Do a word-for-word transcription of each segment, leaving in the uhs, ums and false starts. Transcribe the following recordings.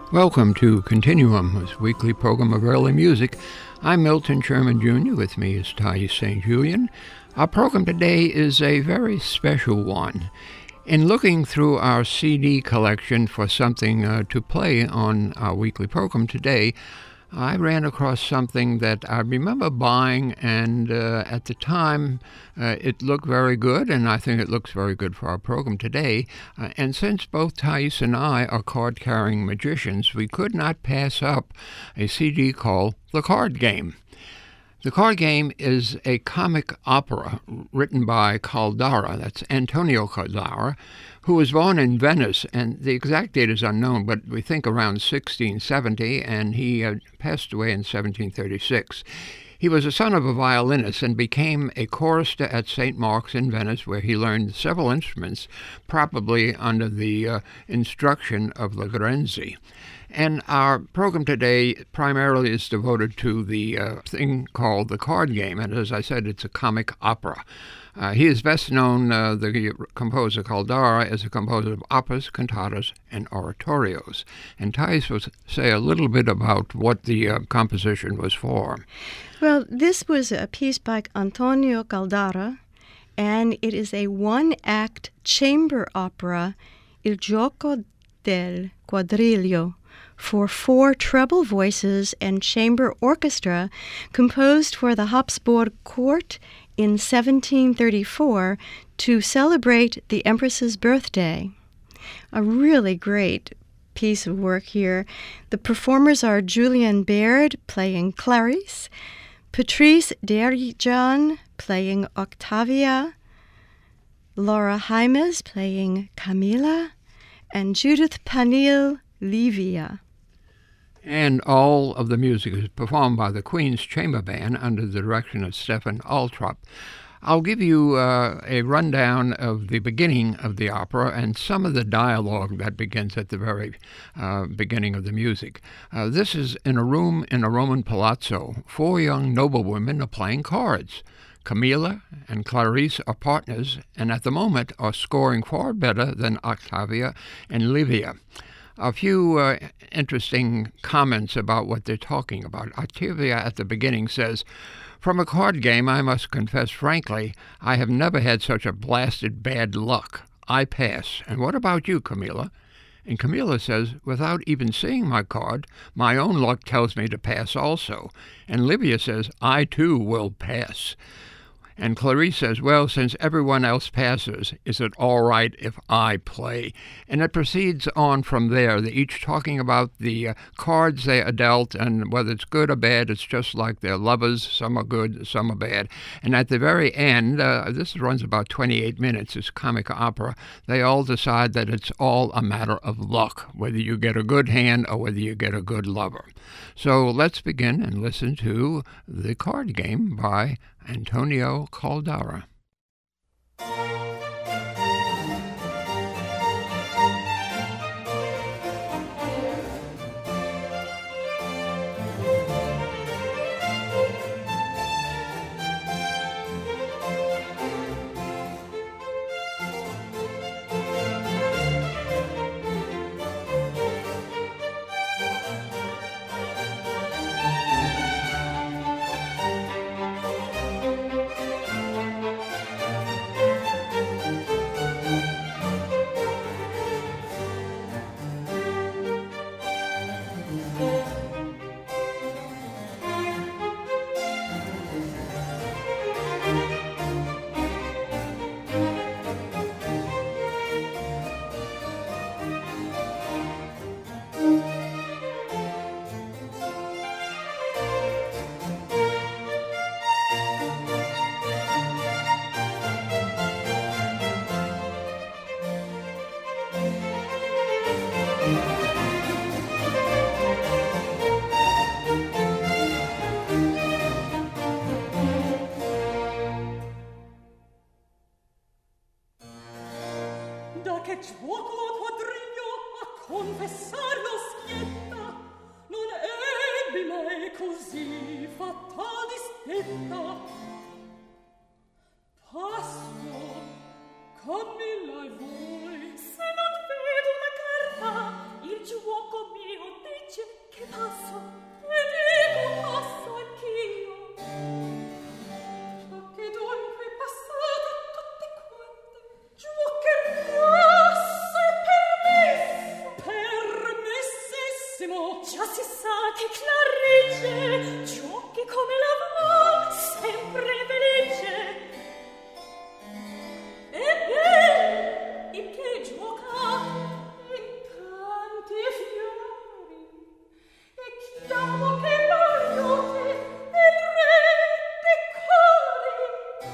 Welcome to Continuum, this weekly program of early music. I'm Milton Sherman Junior With me is Thais Saint Julian. Our program today is a very special one. In looking through our C D collection for something uh, to play on our weekly program today, I ran across something that I remember buying, and uh, at the time uh, it looked very good, and I think it looks very good for our program today. Uh, and since both Thais and I are card-carrying magicians, we could not pass up a C D called The Card Game. The Card Game is a comic opera written by Caldara, that's Antonio Caldara, who was born in Venice, and the exact date is unknown, but we think around sixteen seventy, and he uh, passed away in seventeen thirty-six. He was the son of a violinist and became a chorister at Saint Mark's in Venice, where he learned several instruments, probably under the uh, instruction of Lorenzi. And our program today primarily is devoted to the uh, thing called The Card Game, and as I said, it's a comic opera. Uh, he is best known, uh, the composer Caldara, as a composer of operas, cantatas, and oratorios. And Thais will say a little bit about what the uh, composition was for. Well, this was a piece by Antonio Caldara, and it is a one-act chamber opera, Il Gioco del Quadriglio, for four treble voices and chamber orchestra, composed for the Habsburg court in seventeen thirty-four to celebrate the Empress's birthday. A really great piece of work here. The performers are Julian Baird playing Clarice, Patrice Derijan playing Octavia, Laura Jaimes playing Camila, and Judith Panil Livia. And all of the music is performed by the Queen's Chamber Band under the direction of Stefan Altrop. I'll give you uh, a rundown of the beginning of the opera and some of the dialogue that begins at the very uh, beginning of the music. Uh, this is in a room in a Roman palazzo. Four young noblewomen are playing cards. Camilla and Clarice are partners, and at the moment are scoring far better than Octavia and Livia. A few uh, interesting comments about what they're talking about. Octavia at the beginning says, "From a card game, I must confess frankly, I have never had such a blasted bad luck. I pass. And what about you, Camilla?" And Camilla says, "Without even seeing my card, my own luck tells me to pass also." And Livia says, "I too will pass." And Clarice says, "Well, since everyone else passes, is it all right if I play?" And it proceeds on from there, they're each talking about the uh, cards they are dealt, and whether it's good or bad, it's just like they're lovers. Some are good, some are bad. And at the very end, uh, this runs about twenty-eight minutes, this comic opera, they all decide that it's all a matter of luck, whether you get a good hand or whether you get a good lover. So let's begin and listen to The Card Game by Antonio Caldara. Da che gioco quadriglio a confessar lo schietta, non ebbi mai così fatta dispetta. Passo, Camilla e voi, se non vedo la carta, il gioco mio che passo e dico passo anch'io. Ciò che dunque è passato tutte quante, ciò che passo è permesso, permessissimo. Già si sa che clarigge, ciò che come la vuol sempre felice. Ebbene, in che gioca in tanti fiori, e chiamo che l'aiuti il re dei cori.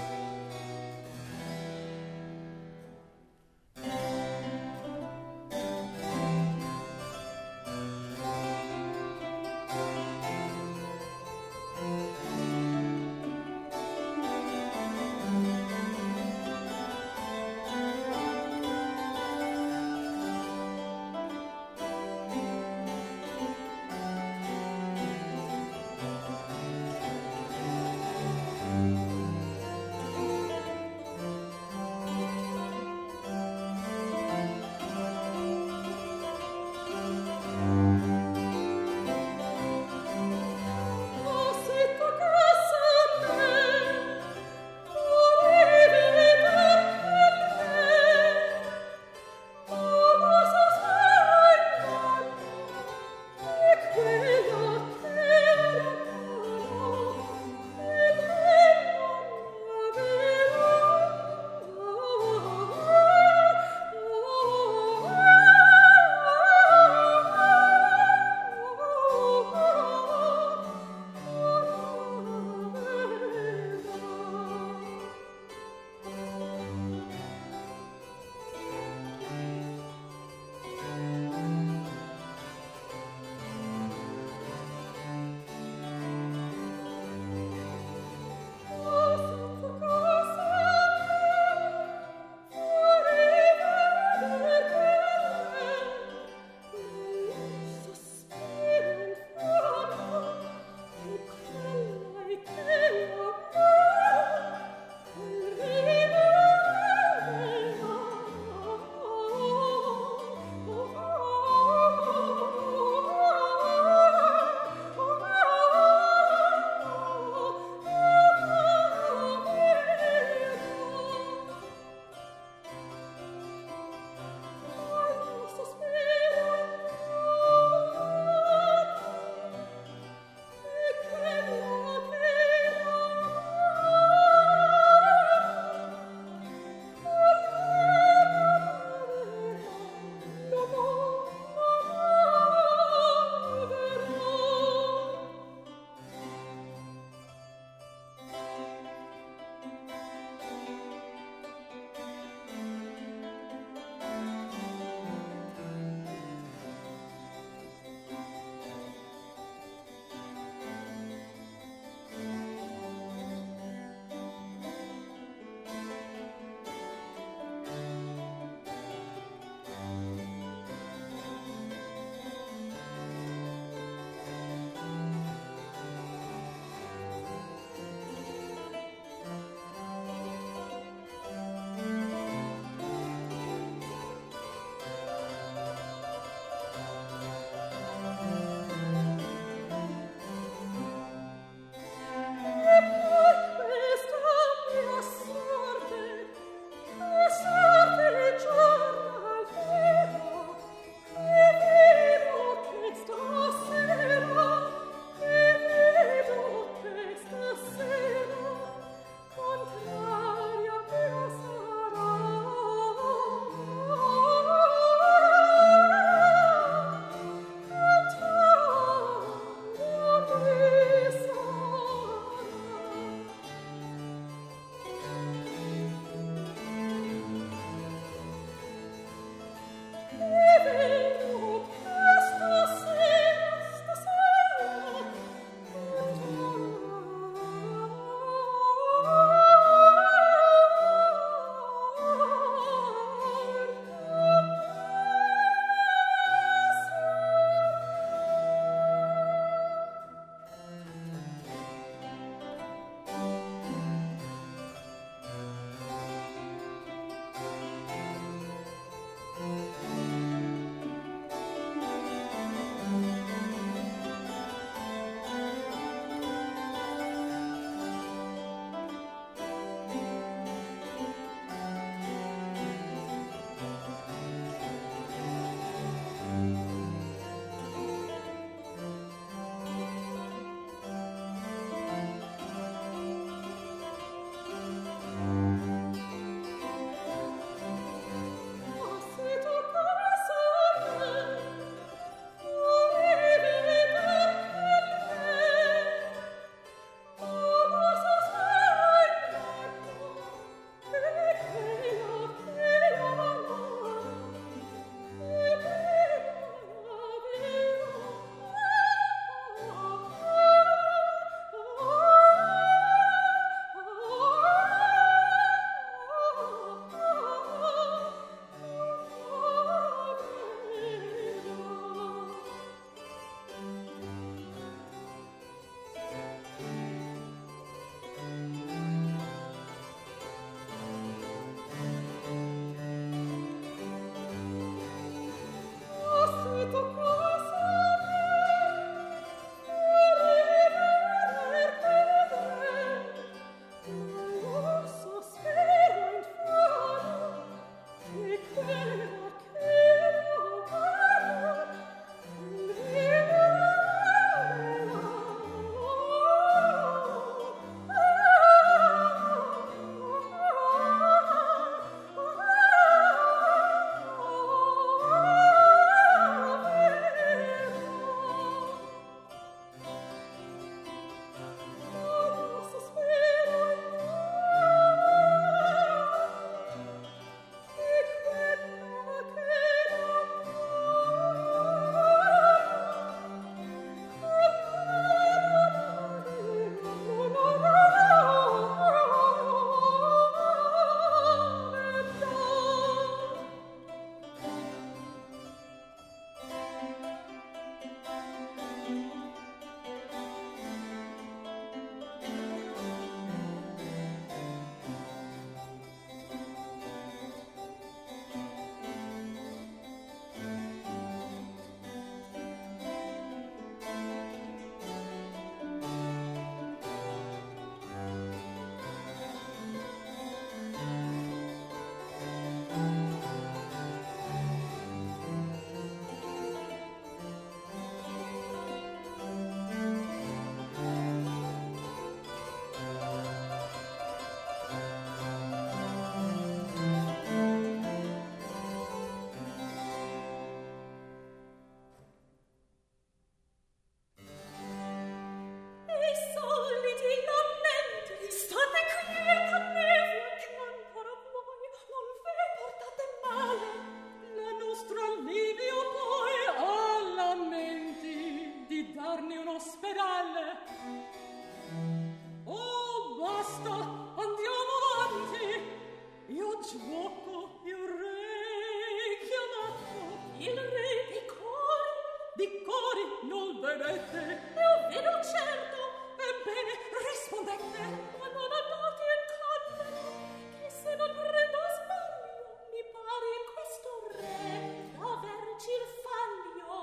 piccoli non vedete? Io vedo certo. Ebbene, rispondete. Ma non andate in canne, che se non prendo sbaglio, mi pare in questo re d'averci il faglio.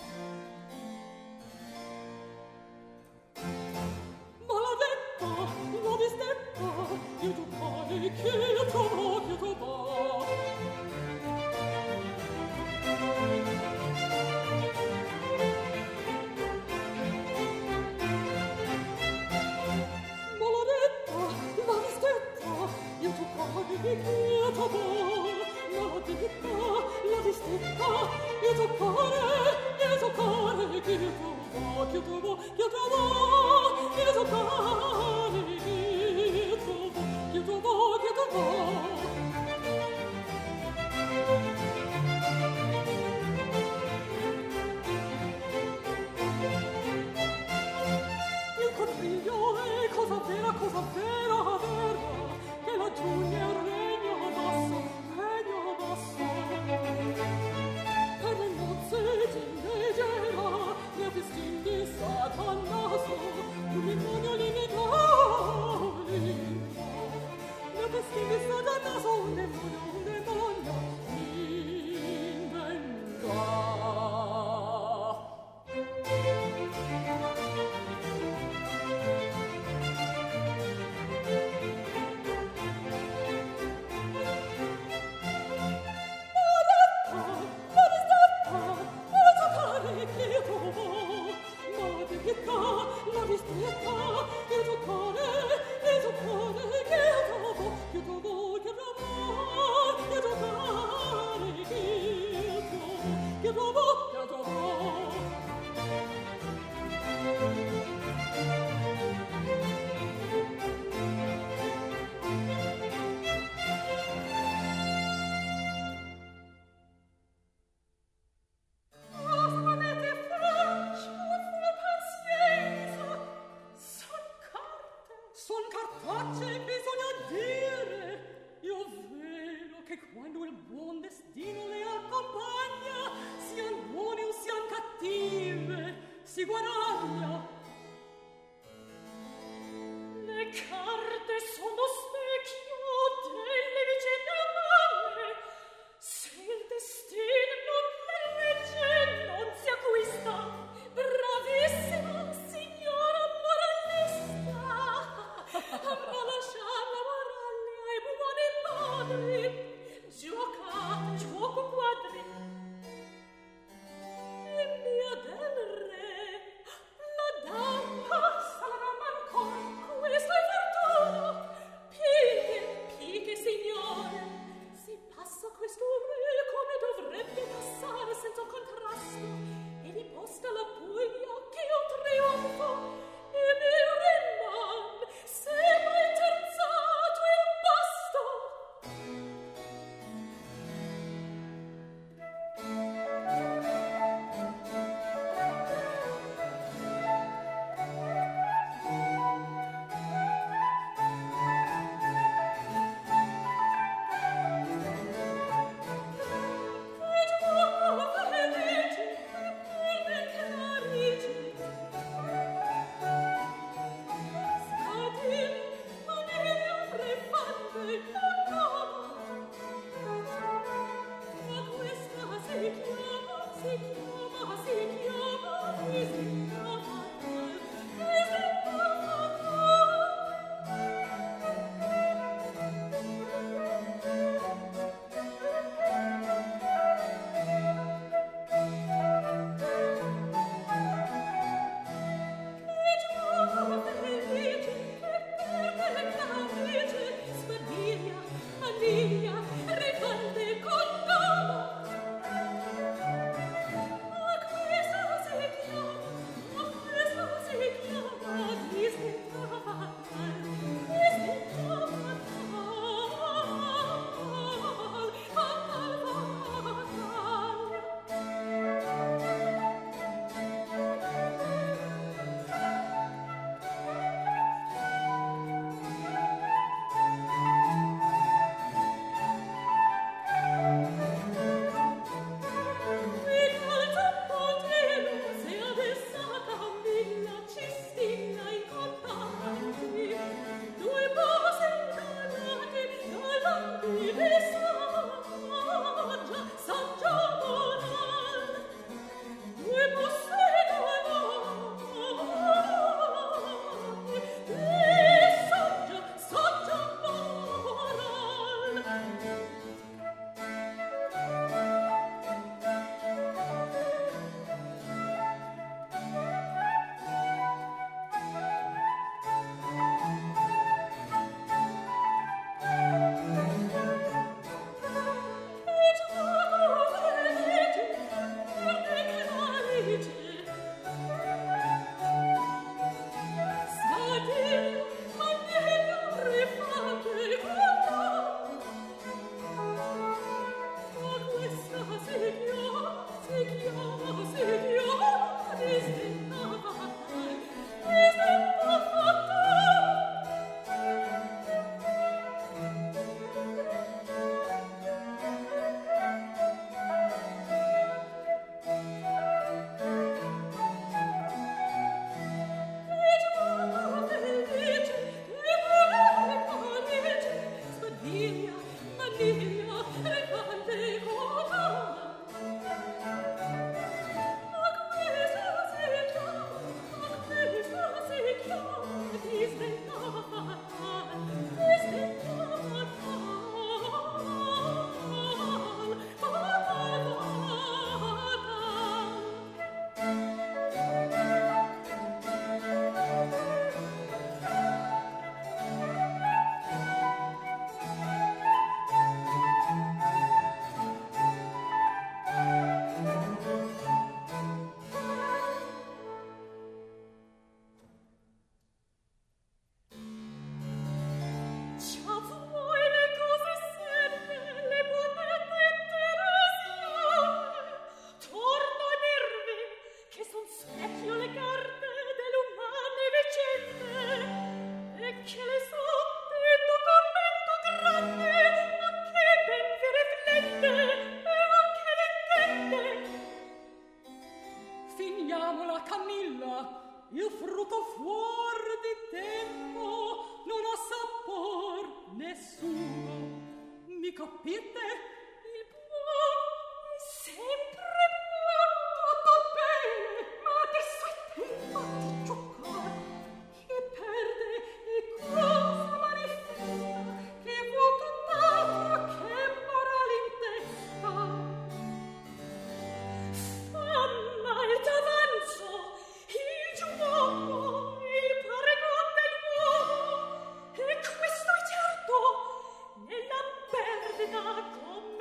Maledetta, la disdetta, io tu pare che io trovo, che io trovo. Maledetta, la disdetta, io tu pare che io trovo. Maledetta, la disdetta, io tu pare, io tu pare che io trovo, che io trovo, che io trovo, io tu pare che io trovo, che io trovo, che io trovo. Il quadriglio è cosa vera, cosa vera, vera, che la giugna è regno basso, regno basso. Per le nozze di leggera, ne festinghi satanaso, un demonio limitato, ne festinghi satanaso, un demonio, un demonio, inventa. La disdetta, io giocare, io giocare, che io trovo, che io trovo, che io trovo, io giocare, che io trovo, che io trovo, che io trovo. Son cartacce, bisogna dire. Io vedo che quando il buon destino le accompagna, sian buone o sian cattive, si guadagna. Le carte sono specchio delle vicende umane. Se il destino non le legge, non si acquista. Bravissima signora moralista. Ma lasciar la morale ai buoni padri. Giocate, gioco quadri. E mia del re, prendiamola Camilla, il frutto fuor di tempo non ha sapor nessuno. Mi capite? Il buon è sempre buono, tutto bene, ma adesso è tempo di giocare. Chi perde è cosa manifesta, che voto dato, che morale in testa. Fanna il t'avanzo, il giuoco, il pregon dell'uomo, e questo è certo, nella perdita con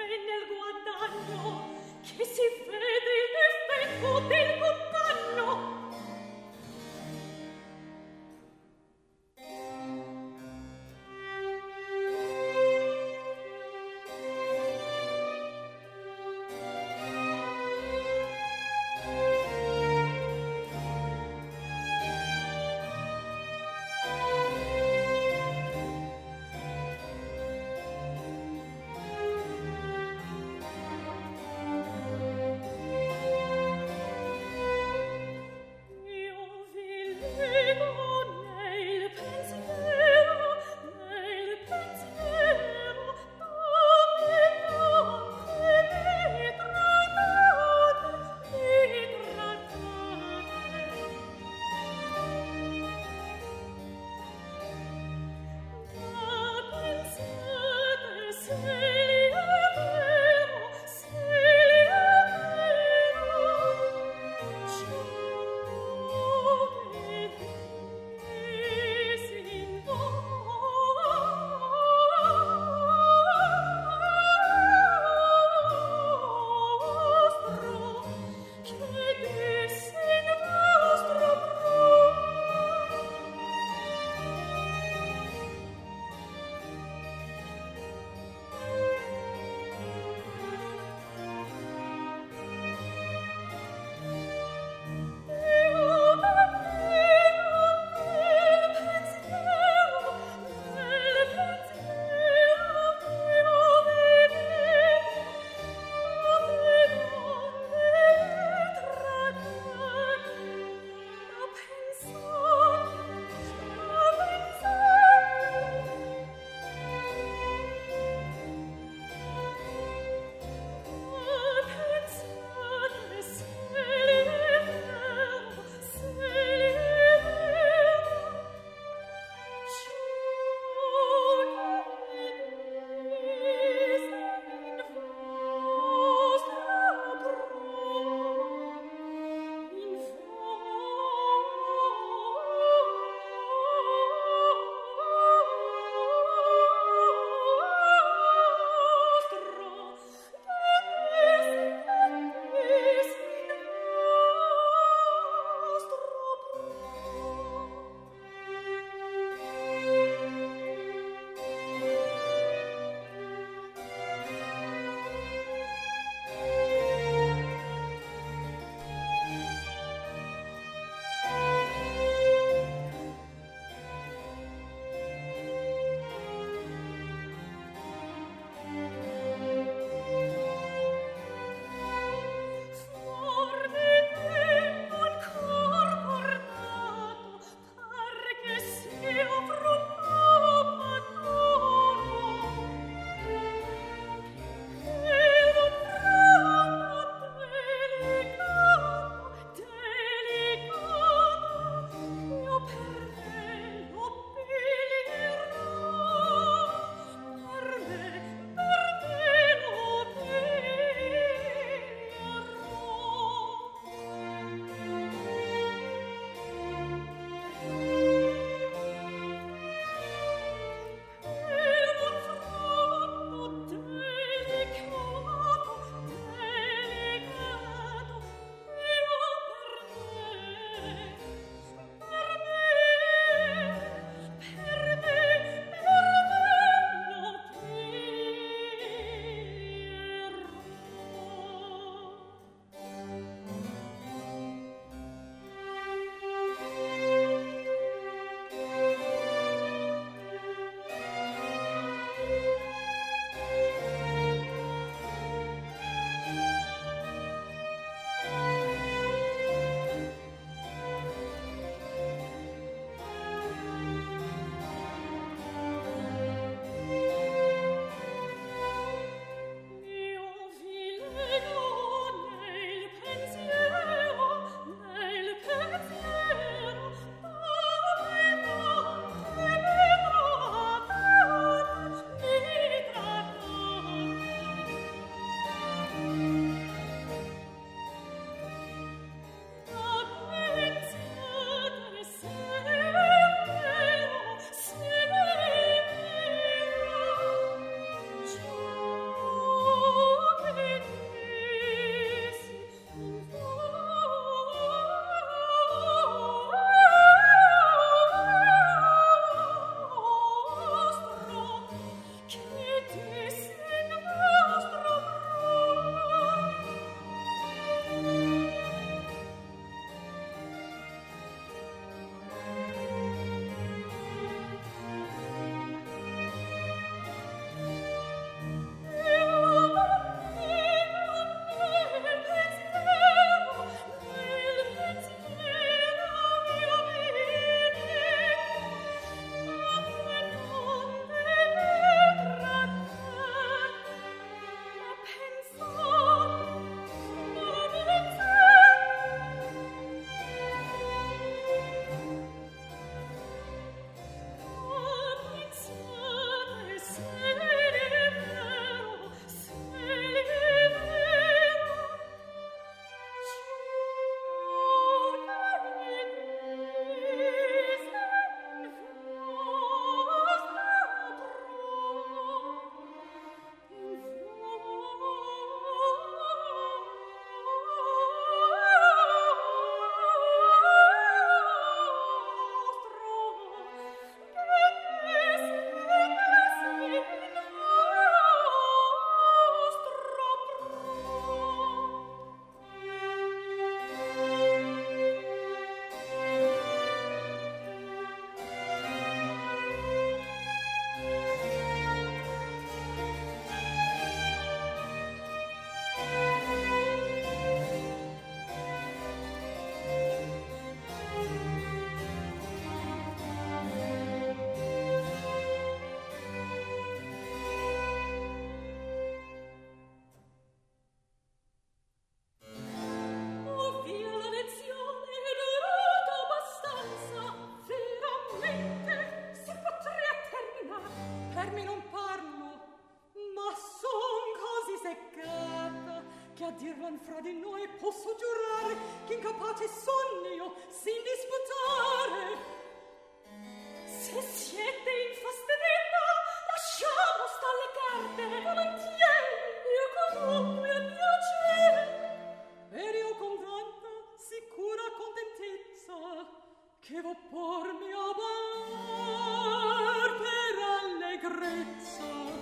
fermi non parlo, ma son così seccata che a dirlo fra di noi posso giurare che incapati son io sin disputare. Se siete infastidita, lasciamo sta le carte. Volentieri, io comunque a piacere. Per io con tanta sicura contentezza che vo pormi a ballar per allegrezza.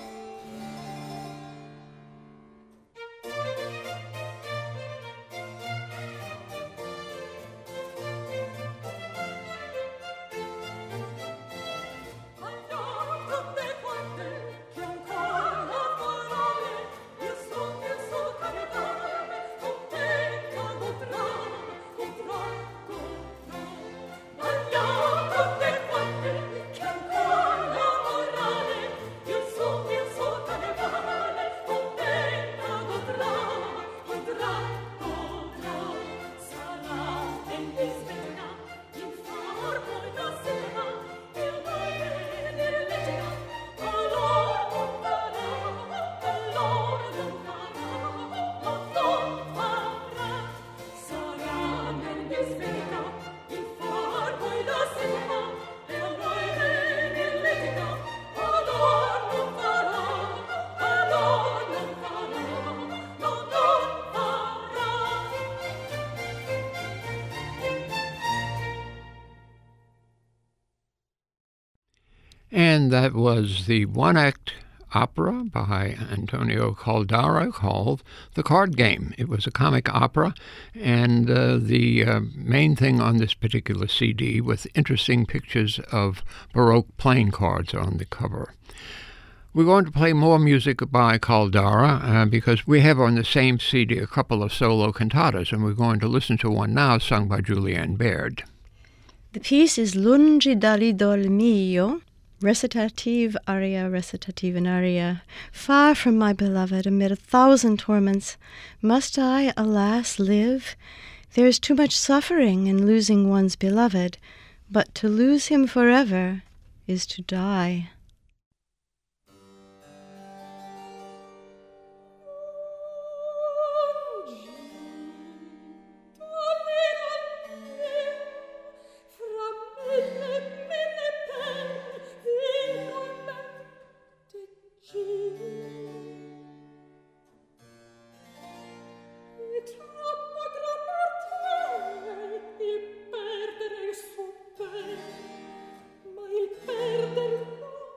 And that was the one-act opera by Antonio Caldara called The Card Game. It was a comic opera, and uh, the uh, main thing on this particular C D with interesting pictures of Baroque playing cards on the cover. We're going to play more music by Caldara uh, because we have on the same C D a couple of solo cantatas, and we're going to listen to one now sung by Julianne Baird. The piece is Lungi dall'idol mio, recitative, aria, recitative, and aria. Far from my beloved, amid a thousand torments, must I, alas, live? There is too much suffering in losing one's beloved, but to lose him forever is to die. Ma il perder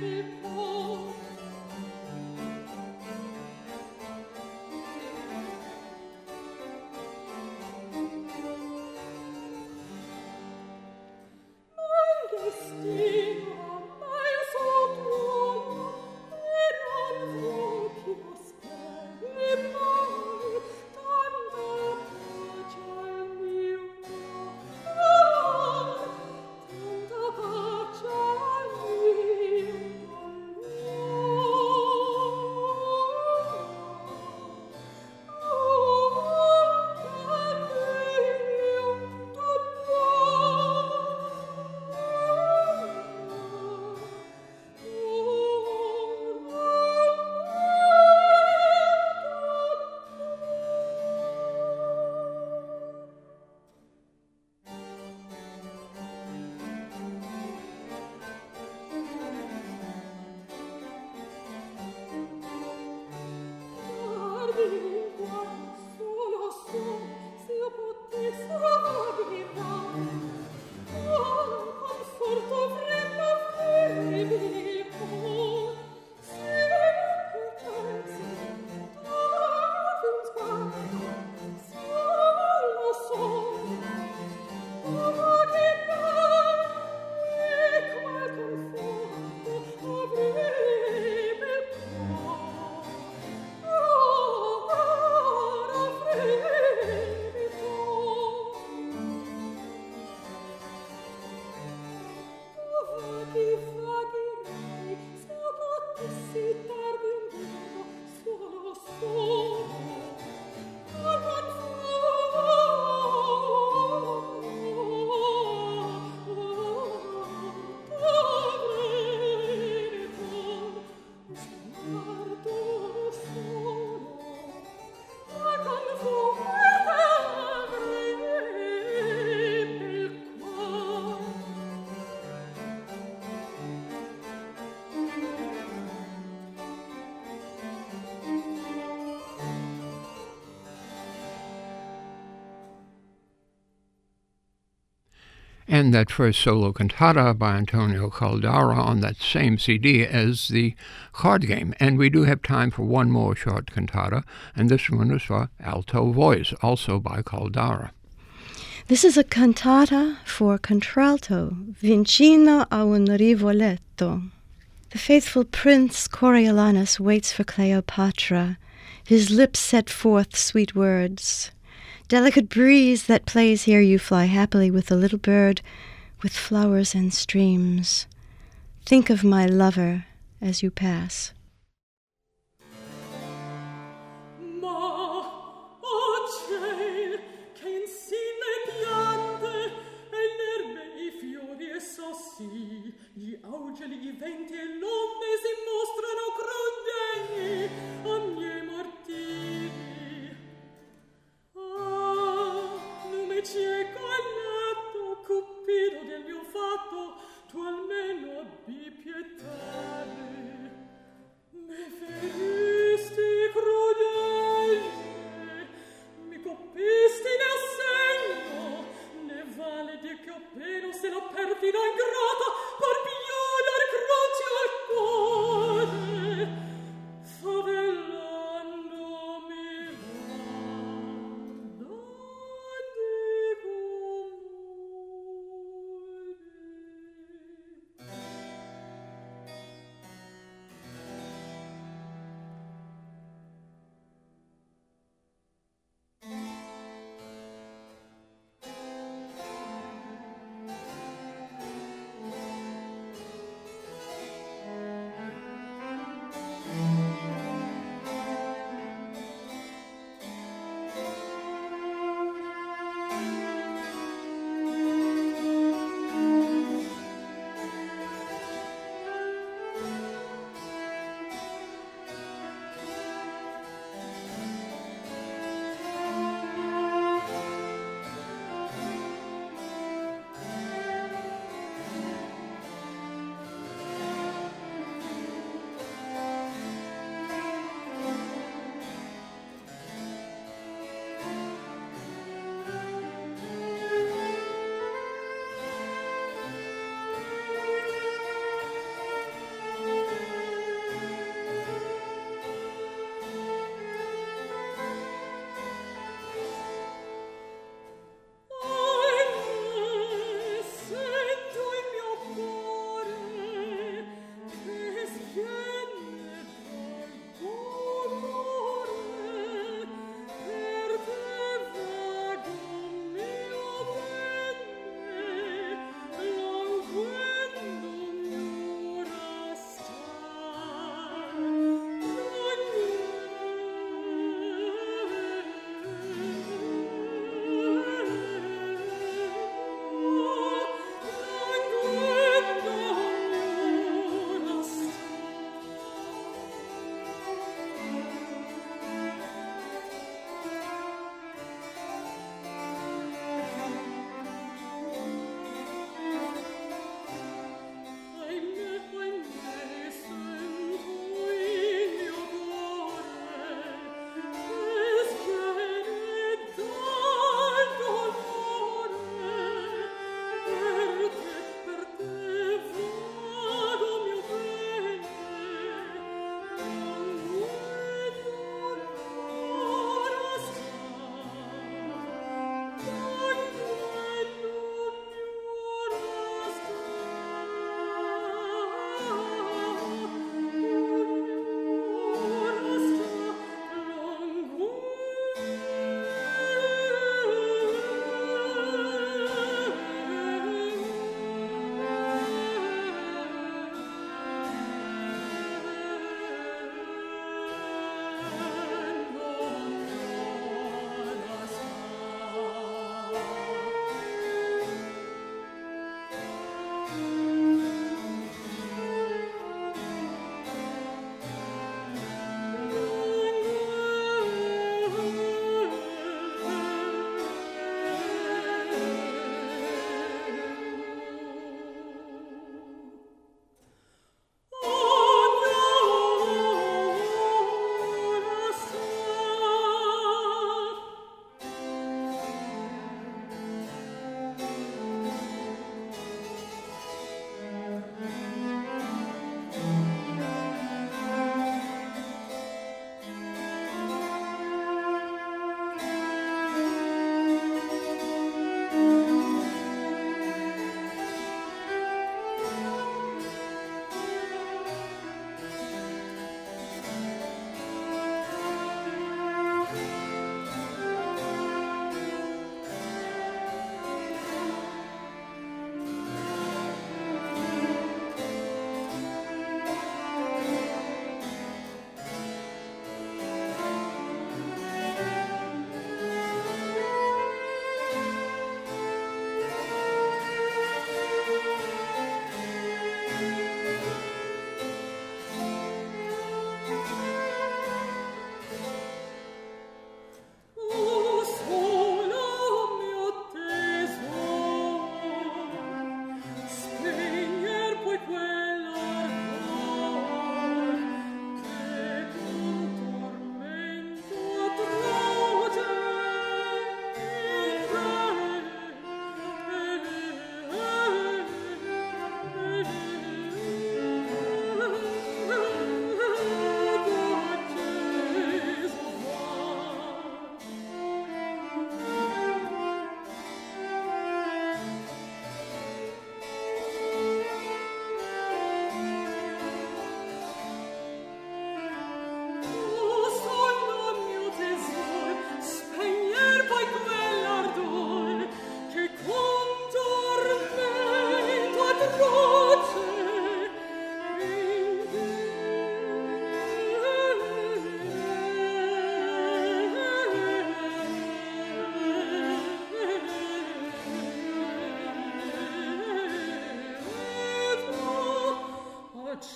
And that first solo cantata by Antonio Caldara on that same C D as the card game. And we do have time for one more short cantata, and this one is for alto voice, also by Caldara. This is a cantata for contralto, Vicino a un Rivoletto. The faithful Prince Coriolanus waits for Cleopatra. His lips set forth sweet words. Delicate breeze that plays here, you fly happily with the little bird, with flowers and streams. Think of my lover as you pass. Gli augeli, i venti e l'onde si mostrano crudeli a miei mortili. Ah, lume cieco e letto, cupido del mio fatto, tu almeno abbi pietà. Me feristi crudeli, mi colpisti nel segno, ne vale dir che ho peno se la perfida ingrata per pigliare croce al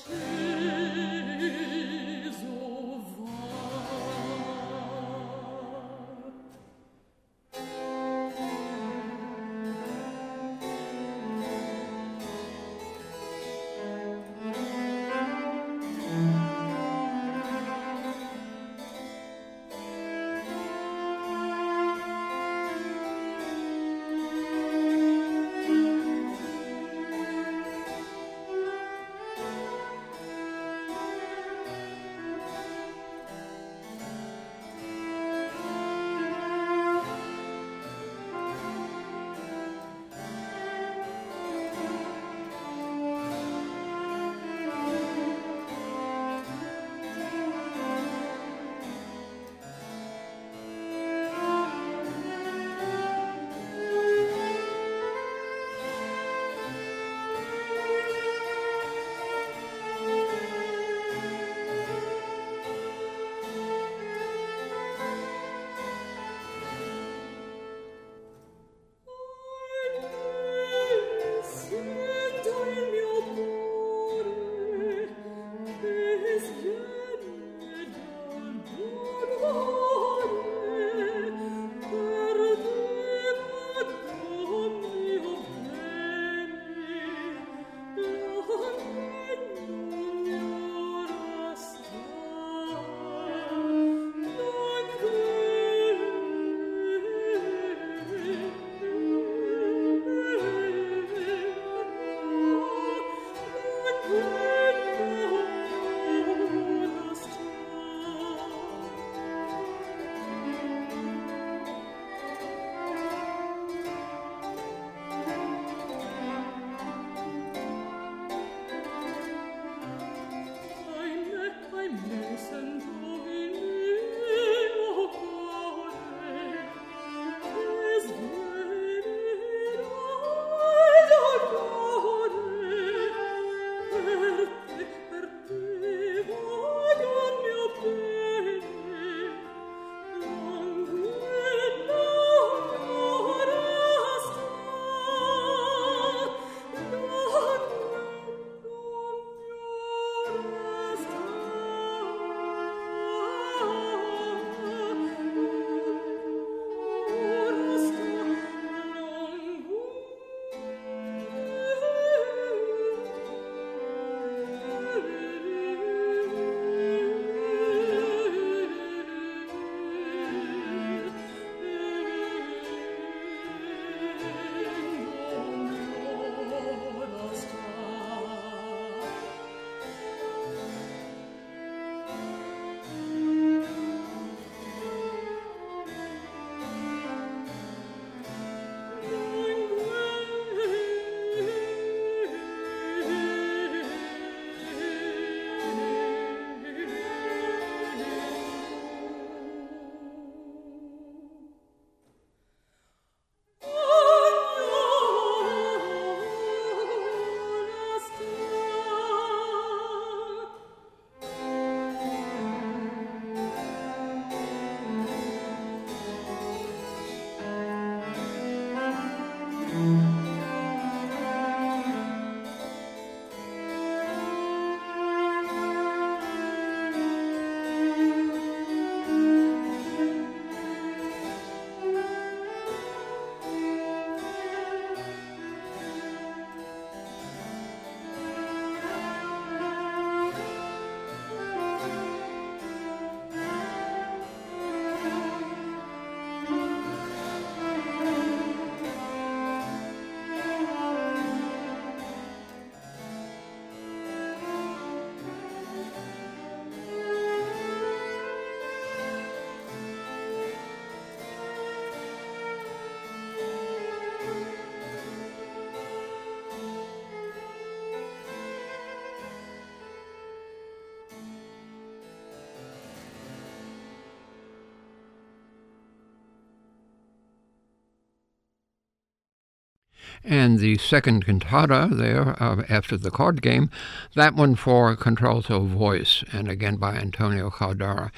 And the second cantata there, uh, after the chord game, that one for contralto voice, and again by Antonio Caldara.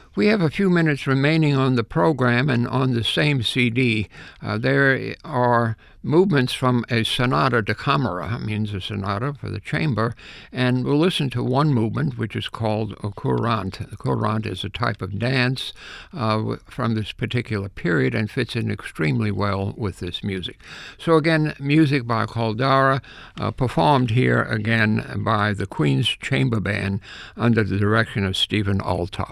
We have a few minutes remaining on the program, and on the same C D, uh, there are movements from a sonata da camera, means a sonata for the chamber, and we'll listen to one movement, which is called a courant. The courant is a type of dance uh, from this particular period and fits in extremely well with this music. So again, music by Caldara, uh, performed here again by the Queen's Chamber Band under the direction of Stephen Altop.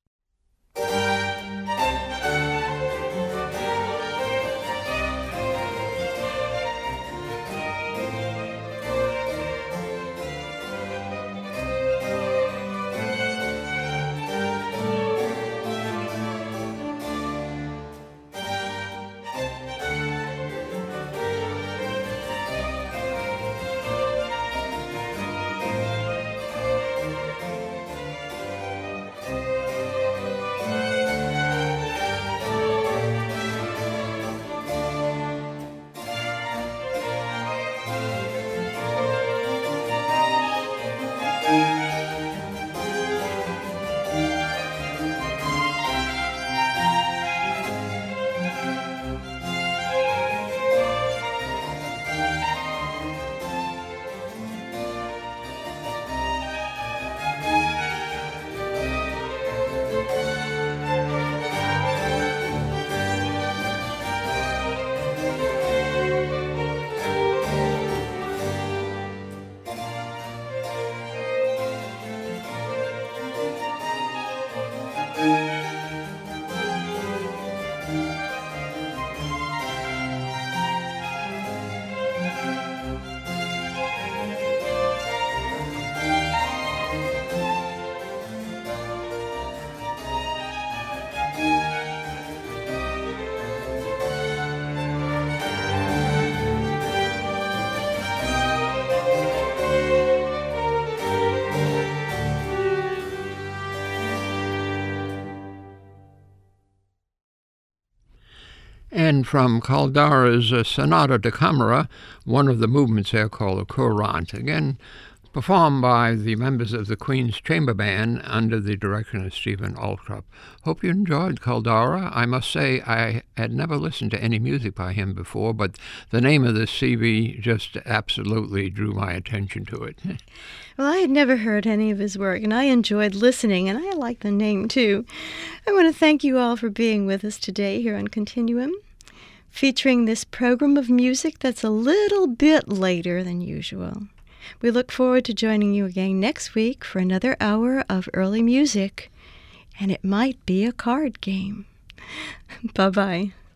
And from Caldara's uh, Sonata da Camera, one of the movements there called a courant, again performed by the members of the Queen's Chamber Band under the direction of Stephen Altop. Hope you enjoyed Caldara. I must say I had never listened to any music by him before, but the name of this C V just absolutely drew my attention to it. Well, I had never heard any of his work, and I enjoyed listening, and I like the name, too. I want to thank you all for being with us today here on Continuum, featuring this program of music that's a little bit later than usual. We look forward to joining you again next week for another hour of early music, and it might be a card game. Bye-bye.